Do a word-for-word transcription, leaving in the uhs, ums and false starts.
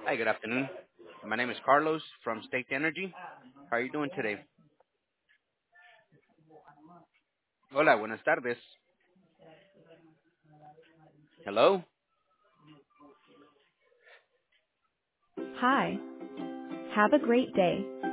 Hi, good afternoon. My name is Carlos from State Energy. How are you doing today? Hola, buenas tardes. Hello? Hi. Have a great day.